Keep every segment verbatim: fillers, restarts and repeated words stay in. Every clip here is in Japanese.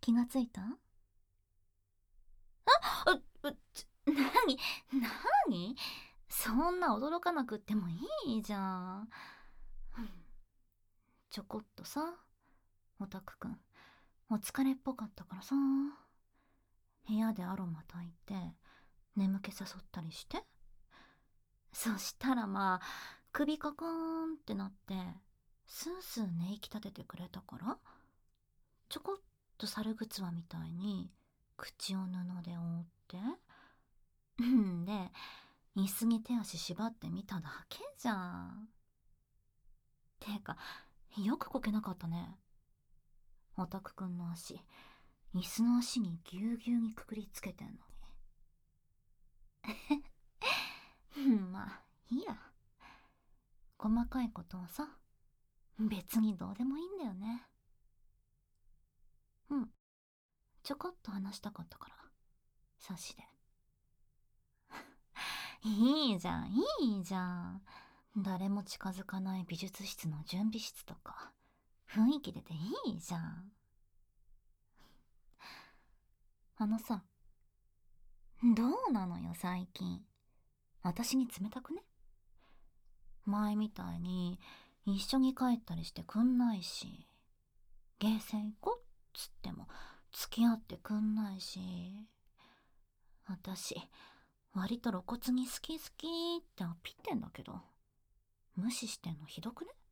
気がついた？あううちなになにそんな驚かなくってもいいじゃん。ちょこっとさ、オタクくんお疲れっぽかったからさ、部屋でアロマ焚いて眠気誘ったりして、そしたらまあ首カクーンってなってスースー寝息立ててくれたから、ちょこっと猿ぐつわみたいに口を布で覆ってんで椅子に手足縛ってみただけじゃん。てかよくこけなかったね。オタクくんの足椅子の足にぎゅうぎゅうにくくりつけてんのにまあいいや、細かいことはさ別にどうでもいいんだよね。うん、ちょこっと話したかったから、差しで。いいじゃんいいじゃん、誰も近づかない美術室の準備室とか雰囲気出ていいじゃん。あのさ、どうなのよ最近、私に冷たくね？前みたいに一緒に帰ったりしてくんないし、ゲーセン行こっつっても付き合ってくんないし、私割と露骨に好き好きってアピってんだけど、無視してんのひどくねって。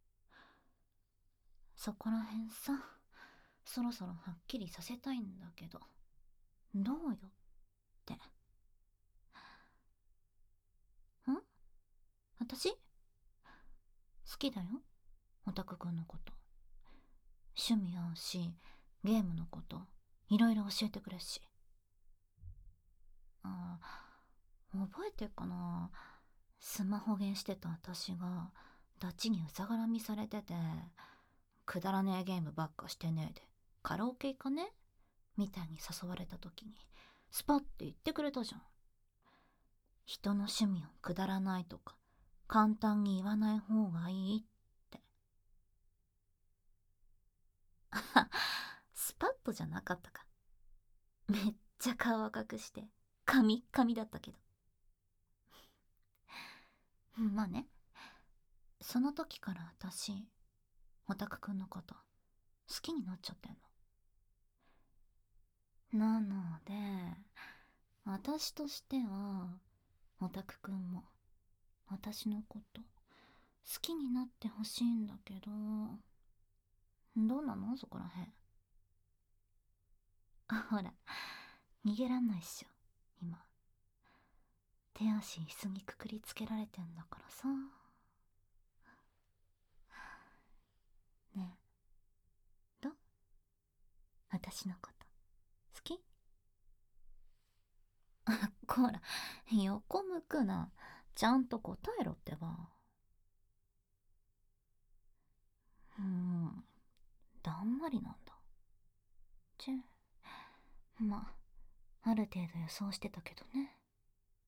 そこらへんさ、そろそろはっきりさせたいんだけど、どうよって。ん？私好きだよ、オタクくんのこと。趣味合うし、ゲームのこといろいろ教えてくれるし。ああ、覚えてっかな、スマホゲーしてた私がダチにうざがらみされてて、くだらねえゲームばっかしてねえでカラオケ行かねみたいに誘われた時にスパッて言ってくれたじゃん。人の趣味をくだらないとか簡単に言わない方がいいって。スパッとじゃなかったか。めっちゃ顔赤くしてカミッカミだったけど。まあね、その時から私オタクくんのこと好きになっちゃってんの。なので私としてはオタクくんも私のこと好きになってほしいんだけど、どうなのそこらへん。ほら逃げらんないっしょ今、手足椅子にくくりつけられてんだからさ。ねえ、どう？私のこと好き？こら横向くな、ちゃんと答えろってば。うーん、だんまりなんだ。ちぇ、まあある程度予想してたけどね。